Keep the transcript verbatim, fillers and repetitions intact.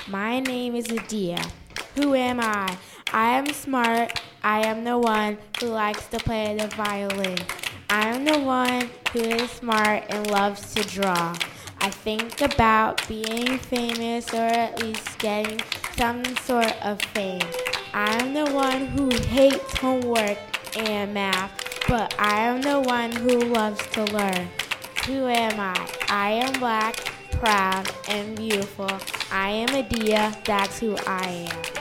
My name is Adia. Who am I? I am smart. I am the one who likes to play the violin. I am the one who is smart and loves to draw. I think about being famous or at least getting some sort of fame. I am the one who hates homework and math, but I am the one who loves to learn. Who am I? I am black, proud, and beautiful. I am Adia. That's who I am.